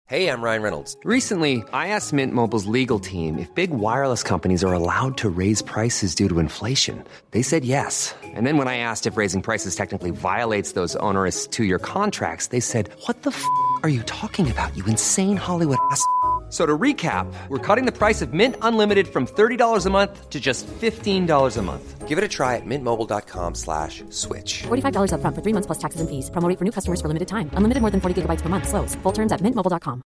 Hey, I'm Ryan Reynolds. Recently, I asked Mint Mobile's legal team if big wireless companies are allowed to raise prices due to inflation. They said yes. And then when I asked if raising prices technically violates those onerous two-year contracts, they said, "What the f*** are you talking about, you insane Hollywood ass?" So to recap, we're cutting the price of Mint Unlimited from $30 a month to just $15 a month. Give it a try at mintmobile.com/switch. $45 up front for 3 months plus taxes and fees. Promo rate for new customers for limited time. Unlimited more than 40 gigabytes per month. Slows full terms at mintmobile.com.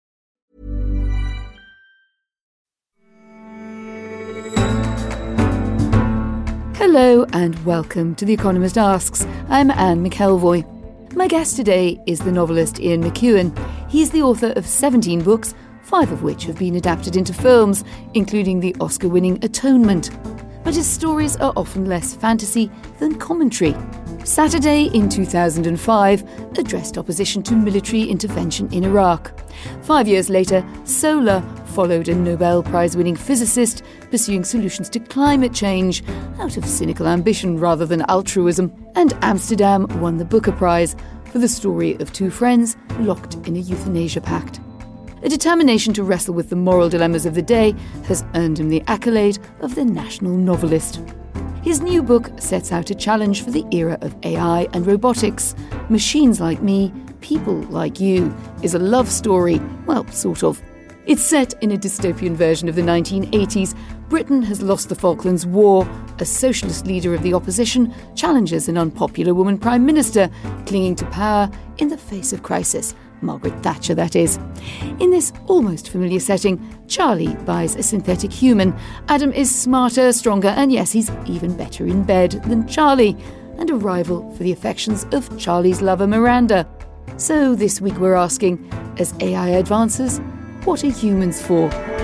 Hello and welcome to The Economist Asks. I'm Anne McElvoy. My guest today is the novelist Ian McEwan. He's the author of 17 books, 5 of which have been adapted into films, including the Oscar-winning Atonement. But his stories are often less fantasy than commentary. Saturday in 2005 addressed opposition to military intervention in Iraq. 5 years later, Solar followed a Nobel Prize-winning physicist pursuing solutions to climate change out of cynical ambition rather than altruism. And Amsterdam won the Booker Prize for the story of two friends locked in a euthanasia pact. A determination to wrestle with the moral dilemmas of the day has earned him the accolade of the national novelist. His new book sets out a challenge for the era of AI and robotics. Machines Like Me, People Like You is a love story, well, sort of. It's set in a dystopian version of the 1980s. Britain has lost the Falklands War. A socialist leader of the opposition challenges an unpopular woman prime minister clinging to power in the face of crisis. Margaret Thatcher, that is. In this almost familiar setting, Charlie buys a synthetic human. Adam is smarter, stronger, and yes, he's even better in bed than Charlie, and a rival for the affections of Charlie's lover Miranda. So this week we're asking, as AI advances, what are humans for?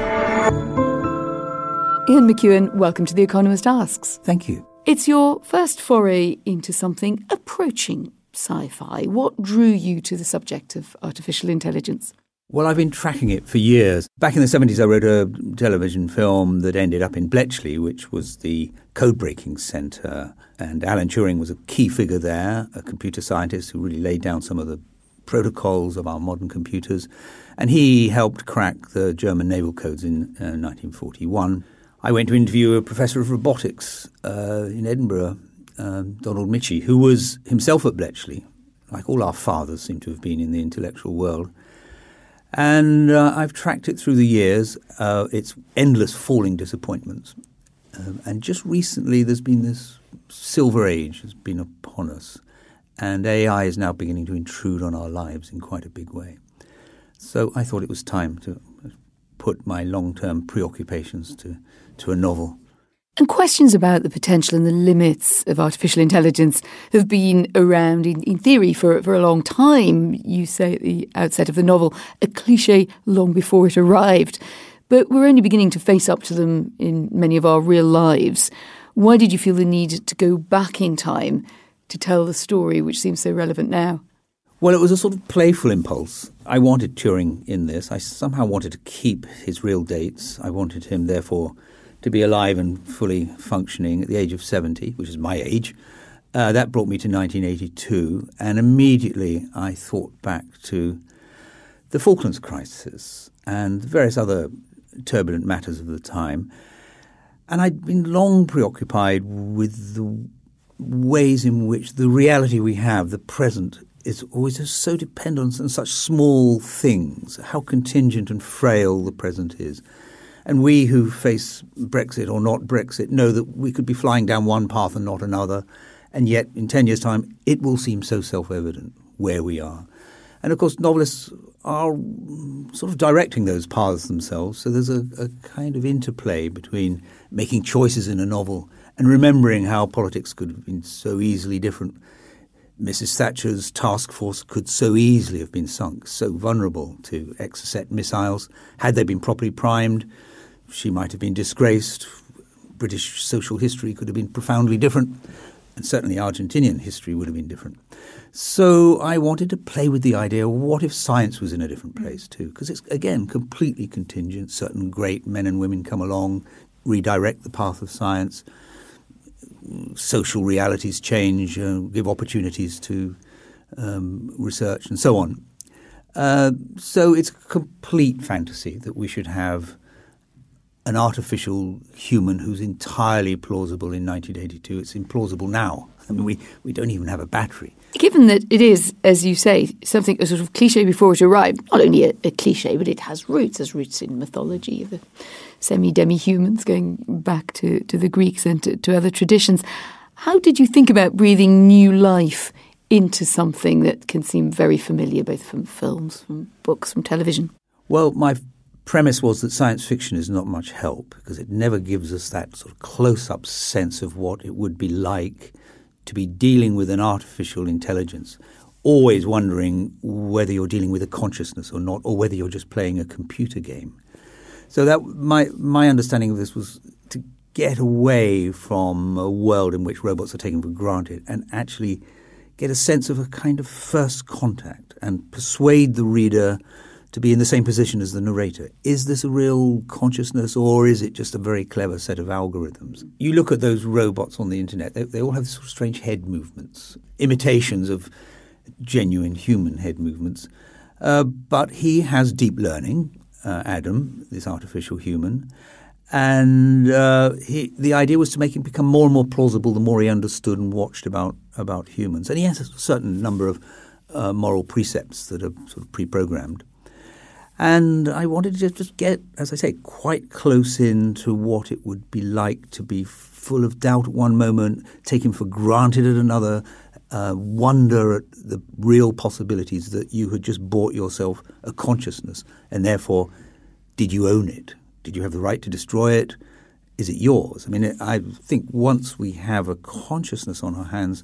Ian McEwan, welcome to The Economist Asks. Thank you. It's your first foray into something approaching sci-fi. What drew you to the subject of artificial intelligence? Well, I've been tracking it for years. Back in the 70s, I wrote a television film that ended up in Bletchley, which was the code-breaking centre. And Alan Turing was a key figure there, a computer scientist who really laid down some of the protocols of our modern computers. And he helped crack the German naval codes in 1941. I went to interview a professor of robotics in Edinburgh, Donald Michie, who was himself at Bletchley, like all our fathers seem to have been in the intellectual world. And I've tracked it through the years, its endless falling disappointments. And just recently there's been this silver age has been upon us, and AI is now beginning to intrude on our lives in quite a big way. So I thought it was time to put my long-term preoccupations to a novel. And questions about the potential and the limits of artificial intelligence have been around in theory for a long time. You say at the outset of the novel, a cliché long before it arrived. But we're only beginning to face up to them in many of our real lives. Why did you feel the need to go back in time to tell the story which seems so relevant now? Well, it was a sort of playful impulse. I wanted Turing in this. I somehow wanted to keep his real dates. I wanted him, therefore, to be alive and fully functioning at the age of 70, which is my age. That brought me to 1982, and immediately I thought back to the Falklands crisis and various other turbulent matters of the time. And I'd been long preoccupied with the ways in which the reality we have, the present, is always just so dependent on such small things, how contingent and frail the present is. And we who face Brexit or not Brexit know that we could be flying down one path and not another. And yet, in 10 years' time, it will seem so self-evident where we are. And, of course, novelists are sort of directing those paths themselves. So there's a kind of interplay between making choices in a novel and remembering how politics could have been so easily different. Mrs. Thatcher's task force could so easily have been sunk, so vulnerable to Exocet missiles. Had they been properly primed, she might have been disgraced. British social history could have been profoundly different, and certainly Argentinian history would have been different. So I wanted to play with the idea, what if science was in a different place too? Because it's, again, completely contingent. Certain great men and women come along, redirect the path of science. Social realities change, give opportunities to research and so on. So it's a complete fantasy that we should have an artificial human who's entirely plausible in 1982. It's implausible now. I mean, we don't even have a battery. Given that it is, as you say, something a sort of cliché before it arrived, not only a cliché, but it has roots in mythology of the semi-demi-humans going back to the Greeks and to other traditions. How did you think about breathing new life into something that can seem very familiar, both from films, from books, from television? Well, my premise was that science fiction is not much help because it never gives us that sort of close-up sense of what it would be like to be dealing with an artificial intelligence, always wondering whether you're dealing with a consciousness or not, or whether you're just playing a computer game. So that my understanding of this was to get away from a world in which robots are taken for granted and actually get a sense of a kind of first contact and persuade the reader to be in the same position as the narrator. Is this a real consciousness or is it just a very clever set of algorithms? You look at those robots on the internet, they all have sort of strange head movements, imitations of genuine human head movements. But he has deep learning, Adam, this artificial human, and the idea was to make him become more and more plausible the more he understood and watched about humans. And he has a certain number of moral precepts that are sort of pre-programmed. And I wanted to just get, as I say, quite close in to what it would be like to be full of doubt at one moment, taken for granted at another, wonder at the real possibilities that you had just bought yourself a consciousness. And therefore, did you own it? Did you have the right to destroy it? Is it yours? I mean, I think once we have a consciousness on our hands,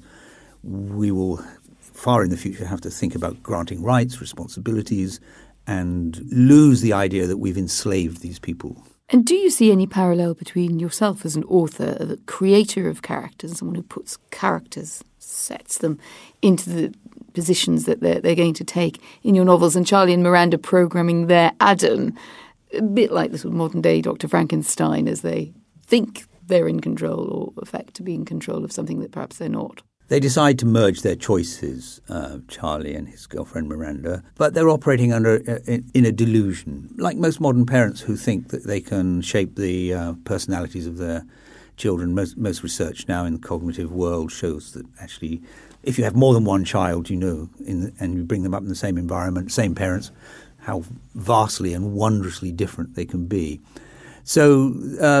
we will, far in the future, have to think about granting rights, responsibilities, and lose the idea that we've enslaved these people. And do you see any parallel between yourself as an author, a creator of characters, someone who puts characters, sets them into the positions that they're going to take in your novels, and Charlie and Miranda programming their Adam, a bit like the sort of modern-day Dr. Frankenstein, as they think they're in control or affect to be in control of something that perhaps they're not? They decide to merge their choices, Charlie and his girlfriend Miranda, but they're operating in a delusion, like most modern parents who think that they can shape the personalities of their children. Most research now in the cognitive world shows that actually if you have more than one child, and you bring them up in the same environment, same parents, how vastly and wondrously different they can be. So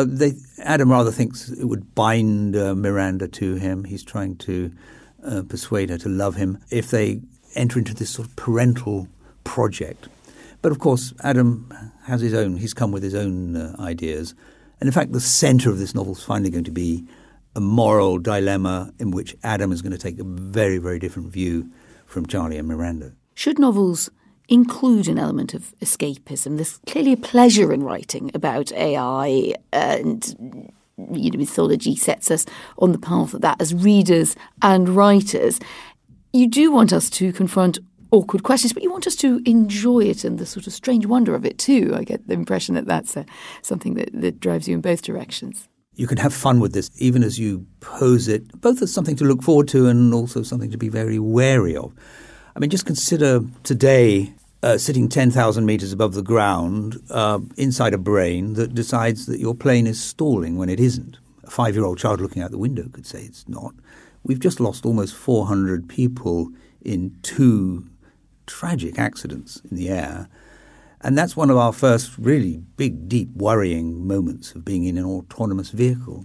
Adam rather thinks it would bind Miranda to him. He's trying to persuade her to love him if they enter into this sort of parental project. But of course, Adam has his own. He's come with his own ideas. And in fact, the centre of this novel is finally going to be a moral dilemma in which Adam is going to take a very, very different view from Charlie and Miranda. Should novels include an element of escapism? There's clearly a pleasure in writing about AI, and mythology sets us on the path of that as readers and writers. You do want us to confront awkward questions, but you want us to enjoy it and the sort of strange wonder of it too. I get the impression that that's something that drives you in both directions. You can have fun with this even as you pose it, both as something to look forward to and also something to be very wary of. I mean, just consider today sitting 10,000 meters above the ground inside a brain that decides that your plane is stalling when it isn't. A 5-year-old child looking out the window could say it's not. We've just lost almost 400 people in 2 tragic accidents in the air. And that's one of our first really big, deep, worrying moments of being in an autonomous vehicle.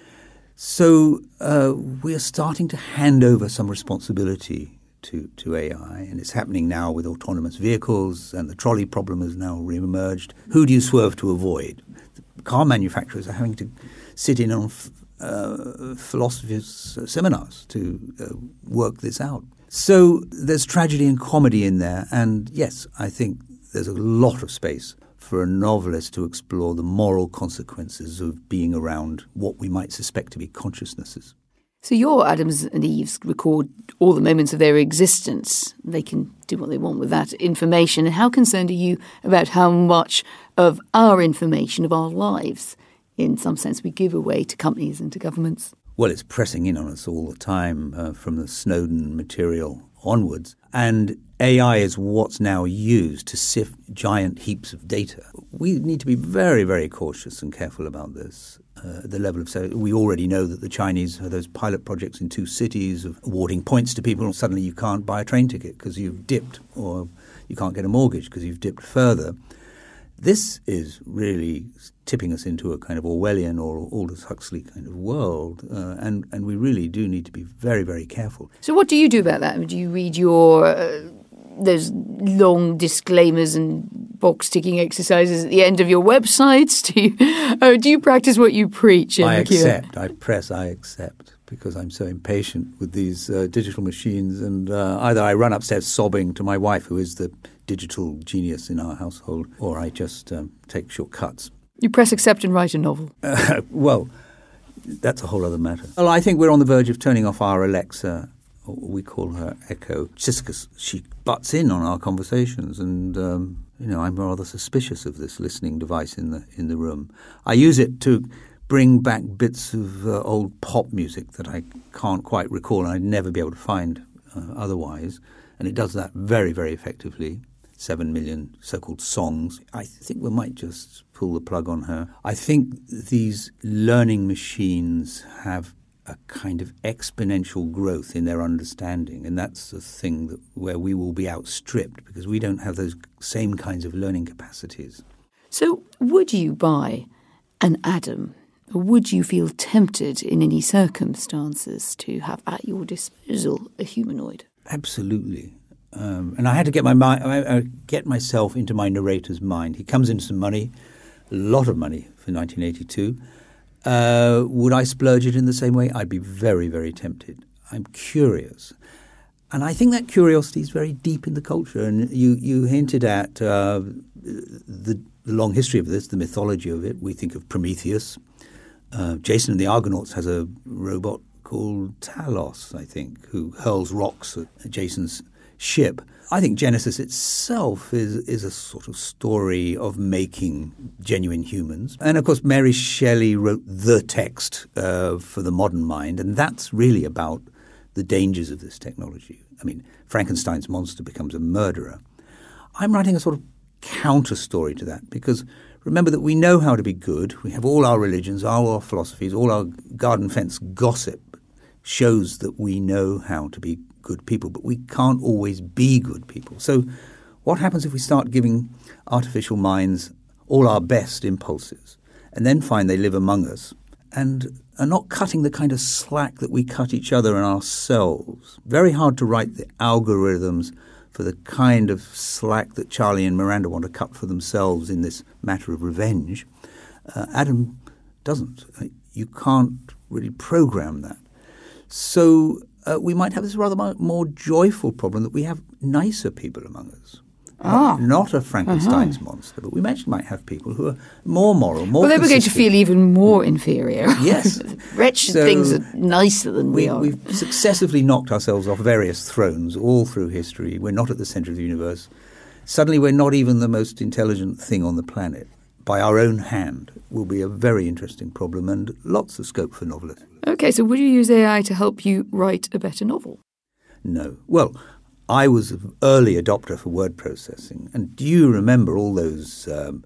So we are starting to hand over some responsibility to AI, and it's happening now with autonomous vehicles, and the trolley problem has now re-emerged. Who do you swerve to avoid? The car manufacturers are having to sit in on philosophers' seminars to work this out. So there's tragedy and comedy in there, and yes, I think there's a lot of space for a novelist to explore the moral consequences of being around what we might suspect to be consciousnesses. So your Adams and Eves record all the moments of their existence. They can do what they want with that information. And how concerned are you about how much of our information, of our lives, in some sense, we give away to companies and to governments? Well, it's pressing in on us all the time from the Snowden material onwards. And AI is what's now used to sift giant heaps of data. We need to be very, very cautious and careful about this. The level of we already know that the Chinese have those pilot projects in 2 cities of awarding points to people. Suddenly you can't buy a train ticket because you've dipped, or you can't get a mortgage because you've dipped further. This is really tipping us into a kind of Orwellian or Aldous Huxley kind of world, and we really do need to be very, very careful. So what do you do about that? I mean, do you read your those long disclaimers and box-ticking exercises at the end of your websites? Do you practice what you preach? I accept. I accept, because I'm so impatient with these digital machines, and either I run upstairs sobbing to my wife, who is the digital genius in our household, or I just take shortcuts. You press accept and write a novel. Well, that's a whole other matter. Well, I think we're on the verge of turning off our Alexa. We call her Echo, just because she butts in on our conversations, and I'm rather suspicious of this listening device in the room. I use it to bring back bits of old pop music that I can't quite recall and I'd never be able to find otherwise, and it does that very, very effectively. 7 million so-called songs. I think we might just pull the plug on her. I think these learning machines have a kind of exponential growth in their understanding, and that's the thing where we will be outstripped because we don't have those same kinds of learning capacities. So would you buy an Adam, or would you feel tempted in any circumstances to have at your disposal a humanoid? Absolutely. And I had to get myself into my narrator's mind. He comes into some money, a lot of money for 1982. Would I splurge it in the same way? I'd be very, very tempted. I'm curious. And I think that curiosity is very deep in the culture. And you hinted at the long history of this, the mythology of it. We think of Prometheus. Jason and the Argonauts has a robot called Talos, I think, who hurls rocks at Jason's ship. I think Genesis itself is a sort of story of making genuine humans. And, of course, Mary Shelley wrote the text for the modern mind, and that's really about the dangers of this technology. I mean, Frankenstein's monster becomes a murderer. I'm writing a sort of counter story to that because remember that we know how to be good. We have all our religions, all our philosophies, all our garden fence gossip shows that we know how to be good people, but we can't always be good people. So what happens if we start giving artificial minds all our best impulses and then find they live among us and are not cutting the kind of slack that we cut each other and ourselves? Very hard to write the algorithms for the kind of slack that Charlie and Miranda want to cut for themselves in this matter of revenge. Adam doesn't. You can't really program that. So we might have this rather more joyful problem that we have nicer people among us. Not a Frankenstein's monster, but we might have people who are more moral, more Well, they were going to consistent. feel even more inferior. Yes. Wretched So things are nicer than we are. We've successively knocked ourselves off various thrones all through history. We're not at the centre of the universe. Suddenly we're not even the most intelligent thing on the planet. By our own hand will be a very interesting problem and lots of scope for novelists. Okay, so would you use AI to help you write a better novel? No. Well, I was an early adopter for word processing. And do you remember all those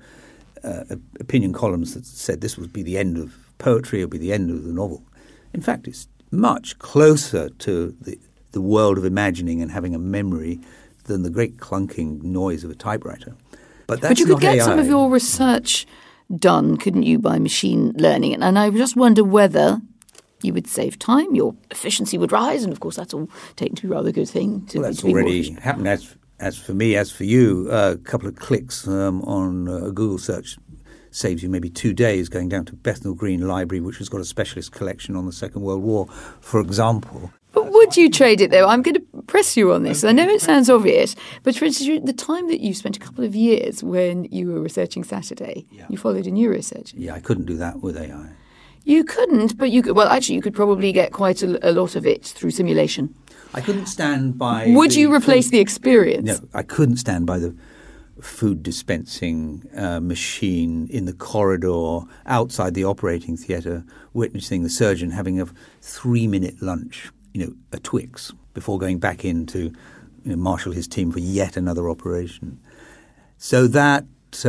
opinion columns that said this would be the end of poetry or be the end of the novel? In fact, it's much closer to the world of imagining and having a memory than the great clunking noise of a typewriter. But you could not get AI. some of your research done, couldn't you, by machine learning? And I just wonder whether you would save time, your efficiency would rise, and of course that's all taken to be a rather good thing. Well, that's to be more already efficient. happened. As for me, as for you, a couple of clicks on a Google search saves you maybe 2 days going down to Bethnal Green Library, which has got a specialist collection on the Second World War, for example. But would you trade it, though? I'm going to press you on this. I know it sounds obvious, but for instance, the time that you spent a couple of years when you were researching Saturday, you followed in your research. Yeah, I couldn't do that with AI. You couldn't, but you could. Well, actually, you could probably get quite a lot of it through simulation. I couldn't stand by... Would you replace the experience? No, I couldn't stand by the food dispensing machine in the corridor outside the operating theatre, witnessing the surgeon having a 3-minute lunch, a Twix, before going back in to marshal his team for yet another operation. So that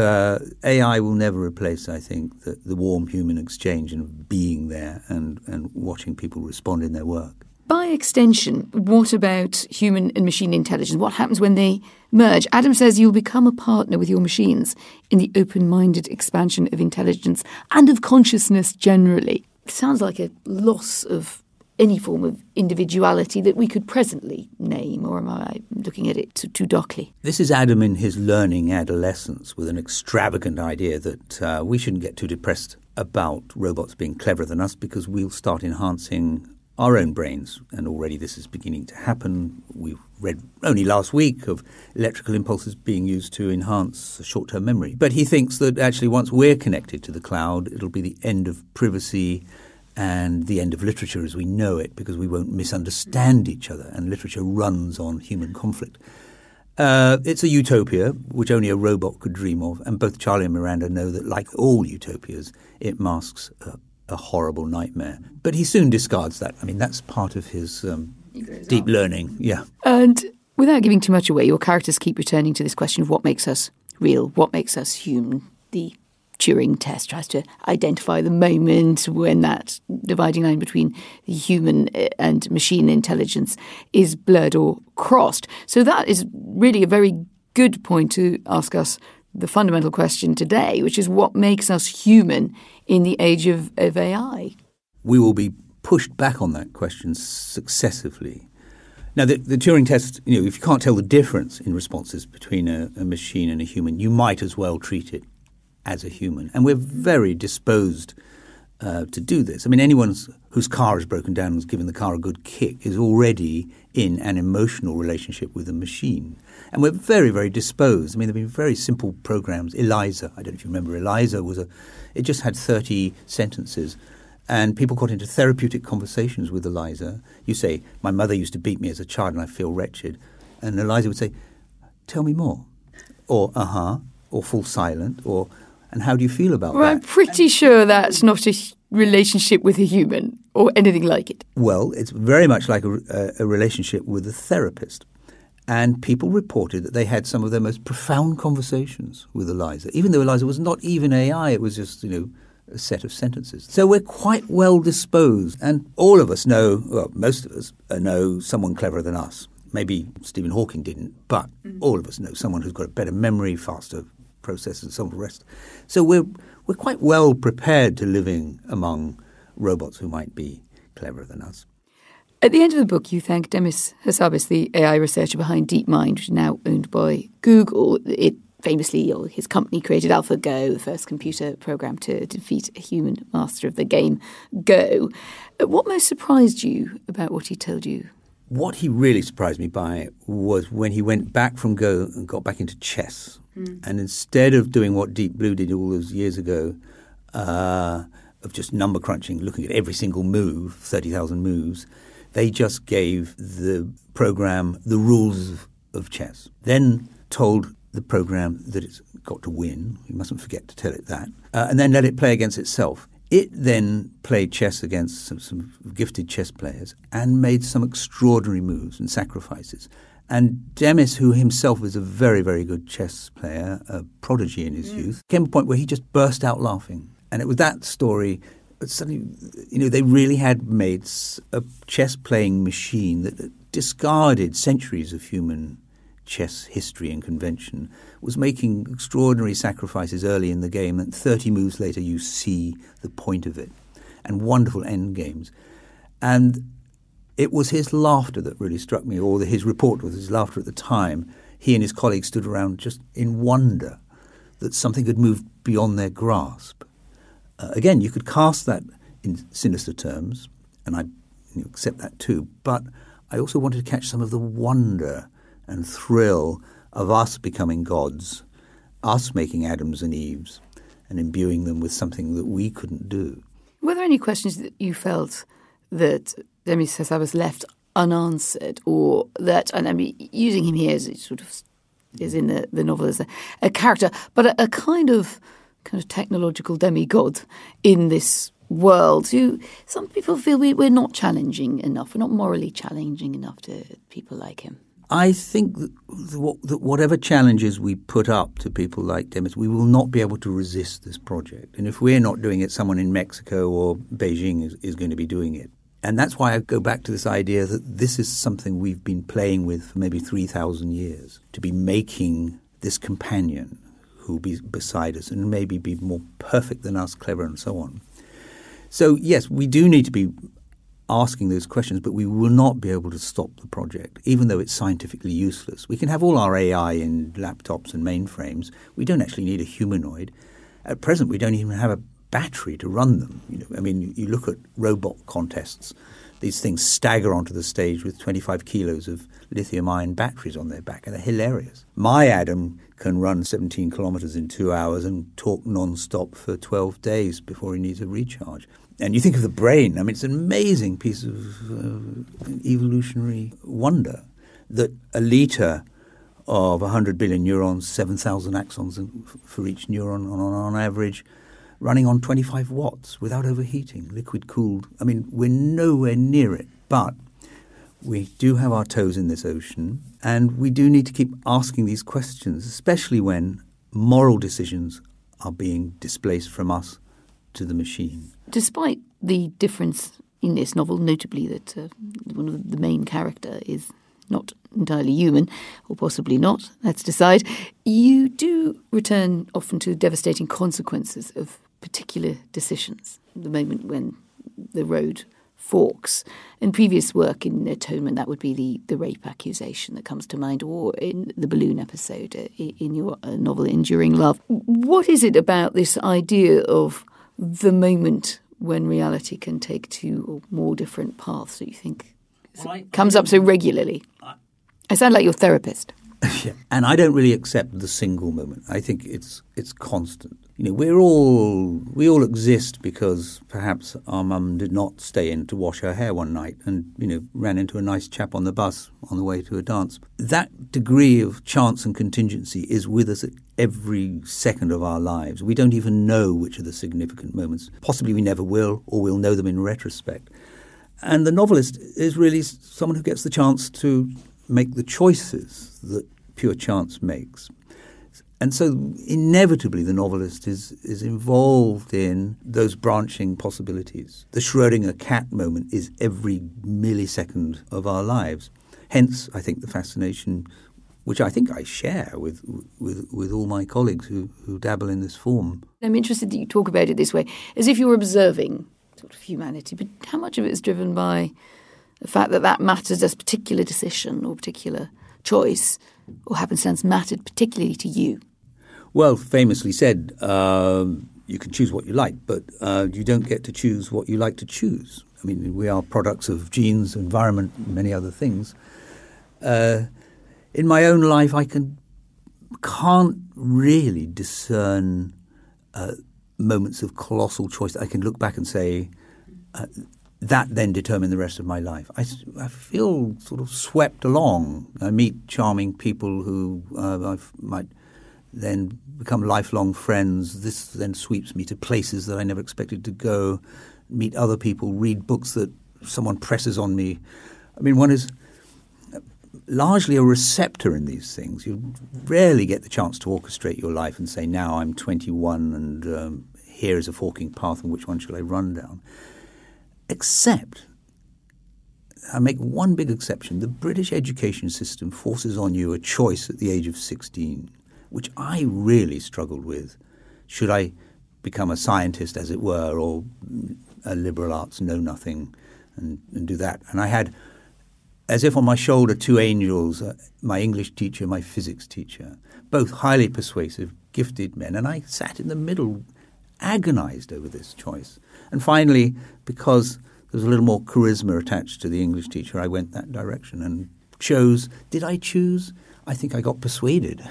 AI will never replace, I think, the warm human exchange and being there and watching people respond in their work. By extension, what about human and machine intelligence? What happens when they merge? Adam says you'll become a partner with your machines in the open-minded expansion of intelligence and of consciousness generally. It sounds like a loss of any form of individuality that we could presently name, or am I looking at it too darkly? This is Adam in his learning adolescence with an extravagant idea that we shouldn't get too depressed about robots being cleverer than us because we'll start enhancing our own brains, and already this is beginning to happen. We read only last week of electrical impulses being used to enhance short-term memory. But he thinks that actually once we're connected to the cloud, it'll be the end of privacy and the end of literature as we know it, because we won't misunderstand each other, and literature runs on human conflict. It's a utopia which only a robot could dream of, and both Charlie and Miranda know that, like all utopias, it masks a horrible nightmare. But he soon discards that. I mean, that's part of his deep learning. Yeah. And without giving too much away, your characters keep returning to this question of what makes us real, what makes us human. The Turing test tries to identify the moment when that dividing line between the human and machine intelligence is blurred or crossed. So that is really a very good point to ask us the fundamental question today, which is what makes us human in the age of AI? We will be pushed back on that question successively. Now, the Turing test, if you can't tell the difference in responses between a machine and a human, you might as well treat it as a human. And we're very disposed to do this. I mean, anyone whose car is broken down and has given the car a good kick is already in an emotional relationship with a machine. And we're very, very disposed. I mean, there have been very simple programs. Eliza, I don't know if you remember, Eliza it just had 30 sentences. And people got into therapeutic conversations with Eliza. You say, my mother used to beat me as a child and I feel wretched. And Eliza would say, tell me more. Or, or fall silent, or, and how do you feel about that? I'm pretty sure that's not a relationship with a human or anything like it. Well, it's very much like a relationship with a therapist. And people reported that they had some of their most profound conversations with Eliza, even though Eliza was not even AI, it was just, a set of sentences. So we're quite well disposed. And all of us know, well, most of us know someone cleverer than us. Maybe Stephen Hawking didn't, but all of us know someone who's got a better memory, faster processors, and some of the rest. So we're quite well prepared to living among robots who might be cleverer than us. At the end of the book, you thank Demis Hassabis, the AI researcher behind DeepMind, which is now owned by Google. It famously, his company created AlphaGo, the first computer program to defeat a human master of the game Go. What most surprised you about what he told you? What he really surprised me by was when he went back from Go and got back into chess. And instead of doing what Deep Blue did all those years ago, of just number crunching, looking at every single move, 30,000 moves, they just gave the program the rules of chess. Then told the program that it's got to win. You mustn't forget to tell it that. And then let it play against itself. It then played chess against some gifted chess players and made some extraordinary moves and sacrifices. And Demis, who himself was a very, very good chess player, a prodigy in his youth, came to a point where he just burst out laughing. And it was that story. Suddenly, they really had made a chess-playing machine that discarded centuries of human chess history and convention, was making extraordinary sacrifices early in the game, and 30 moves later you see the point of it, and wonderful end games. And it was his laughter that really struck me, or his report was his laughter at the time. He and his colleagues stood around just in wonder that something had moved beyond their grasp. Again, you could cast that in sinister terms, and I accept that too, but I also wanted to catch some of the wonder and thrill of us becoming gods, us making Adams and Eves, and imbuing them with something that we couldn't do. Were there any questions that you felt that Demis Hassabis left unanswered, or that, and I mean, using him here as it sort of is in the novel as a character, but a kind of technological demigod in this world who some people feel we're not challenging enough, we're not morally challenging enough to people like him? I think that whatever challenges we put up to people like Demis, we will not be able to resist this project. And if we're not doing it, someone in Mexico or Beijing is going to be doing it. And that's why I go back to this idea that this is something we've been playing with for maybe 3,000 years, to be making this companion who will be beside us and maybe be more perfect than us, clever and so on. So, yes, we do need to be asking those questions, but we will not be able to stop the project, even though it's scientifically useless. We can have all our AI in laptops and mainframes. We don't actually need a humanoid. At present, we don't even have a battery to run them. You look at robot contests. These things stagger onto the stage with 25 kilos of lithium-ion batteries on their back, and they're hilarious. My Adam can run 17 kilometers in 2 hours and talk non-stop for 12 days before he needs a recharge. And you think of the brain, it's an amazing piece of evolutionary wonder that a litre of 100 billion neurons, 7,000 axons for each neuron on average, running on 25 watts without overheating, liquid-cooled. We're nowhere near it, but we do have our toes in this ocean, and we do need to keep asking these questions, especially when moral decisions are being displaced from us to the machine. Despite the difference in this novel, notably that one of the main character is not entirely human, or possibly not, let's decide, you do return often to devastating consequences of particular decisions, the moment when the road forks. In previous work in Atonement, that would be the rape accusation that comes to mind, or in the balloon episode in your novel Enduring Love. What is it about this idea of the moment when reality can take two or more different paths that you think comes up so regularly? I sound like your therapist. Yeah. And I don't really accept the single moment. I think it's constant. We all exist because perhaps our mum did not stay in to wash her hair one night and, ran into a nice chap on the bus on the way to a dance. That degree of chance and contingency is with us at every second of our lives. We don't even know which are the significant moments. Possibly we never will, or we'll know them in retrospect. And the novelist is really someone who gets the chance to make the choices that pure chance makes. And so inevitably the novelist is involved in those branching possibilities. The Schrödinger cat moment is every millisecond of our lives. Hence, I think, the fascination, which I think I share with all my colleagues who dabble in this form. I'm interested that you talk about it this way, as if you're observing sort of humanity, but how much of it is driven by the fact that matters as a particular decision or particular choice or happenstance mattered particularly to you? Well, famously said, you can choose what you like, but you don't get to choose what you like to choose. We are products of genes, environment, and many other things. In my own life, I can't really discern moments of colossal choice. I can look back and say, that then determined the rest of my life. I feel sort of swept along. I meet charming people who I might then become lifelong friends. This then sweeps me to places that I never expected to go, meet other people, read books that someone presses on me. One is largely a receptor in these things. You rarely get the chance to orchestrate your life and say, now I'm 21 and here is a forking path and which one shall I run down? Except, I make one big exception, the British education system forces on you a choice at the age of 16, which I really struggled with. Should I become a scientist, as it were, or a liberal arts know-nothing and do that? And I had, as if on my shoulder, two angels, my English teacher, my physics teacher, both highly persuasive, gifted men. And I sat in the middle, agonized over this choice. And finally, because there was a little more charisma attached to the English teacher, I went that direction and chose. Did I choose? I think I got persuaded.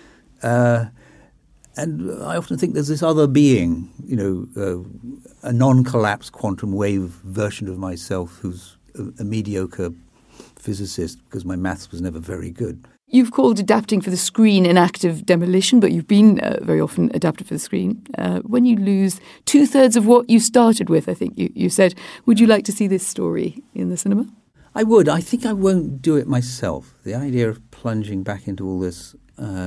And I often think there's this other being, a non-collapsed quantum wave version of myself who's a mediocre physicist because my maths was never very good. You've called adapting for the screen an act of demolition, but you've been very often adapted for the screen. When you lose 2/3 of what you started with, I think you said, would you like to see this story in the cinema? I would. I think I won't do it myself. The idea of plunging back into all this,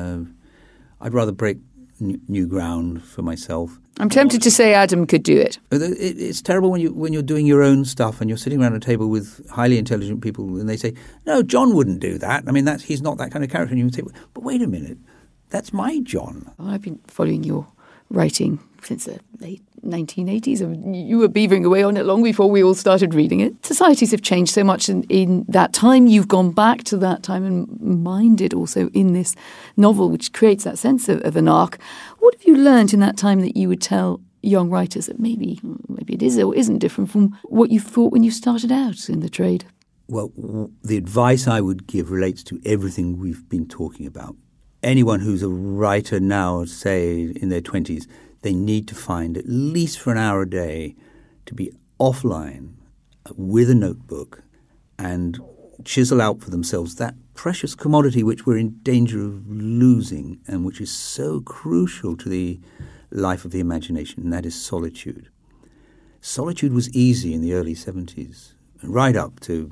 I'd rather break new ground for myself. I'm tempted to say Adam could do it. It's terrible when you're doing your own stuff and you're sitting around a table with highly intelligent people and they say, "No, John wouldn't do that. I mean, he's not that kind of character." And you say, "But wait a minute, that's my John." I've been following your writing since the late 1980s. You were beavering away on it long before we all started reading it. Societies have changed so much in that time. You've gone back to that time and mined it also in this novel, which creates that sense of an arc. What have you learned in that time that you would tell young writers that maybe it is or isn't different from what you thought when you started out in the trade? Well, the advice I would give relates to everything we've been talking about. Anyone who's a writer now, say in their 20s, they need to find at least for an hour a day to be offline with a notebook and chisel out for themselves that precious commodity which we're in danger of losing and which is so crucial to the life of the imagination, and that is solitude. Solitude was easy in the early 70s, right up to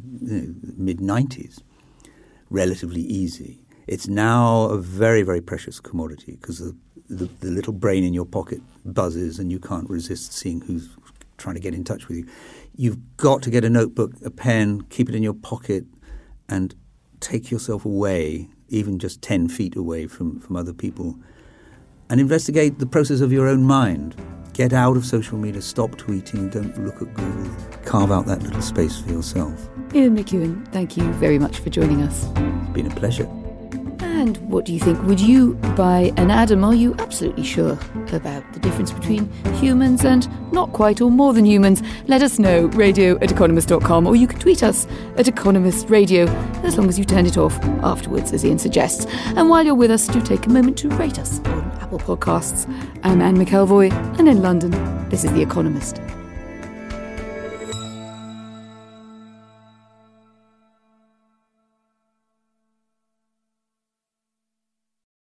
mid-90s, relatively easy. It's now a very, very precious commodity because the little brain in your pocket buzzes and you can't resist seeing who's trying to get in touch with you. You've got to get a notebook, a pen, keep it in your pocket and take yourself away, even just 10 feet away from other people, and investigate the process of your own mind. Get out of social media, stop tweeting, don't look at Google. Carve out that little space for yourself. Ian McEwan, thank you very much for joining us. It's been a pleasure. And what do you think? Would you buy an Adam? Are you absolutely sure about the difference between humans and not quite or more than humans? Let us know, radio@economist.com, or you can tweet us at Economist Radio, as long as you turn it off afterwards, as Ian suggests. And while you're with us, do take a moment to rate us on Apple Podcasts. I'm Anne McElvoy, and in London, this is The Economist.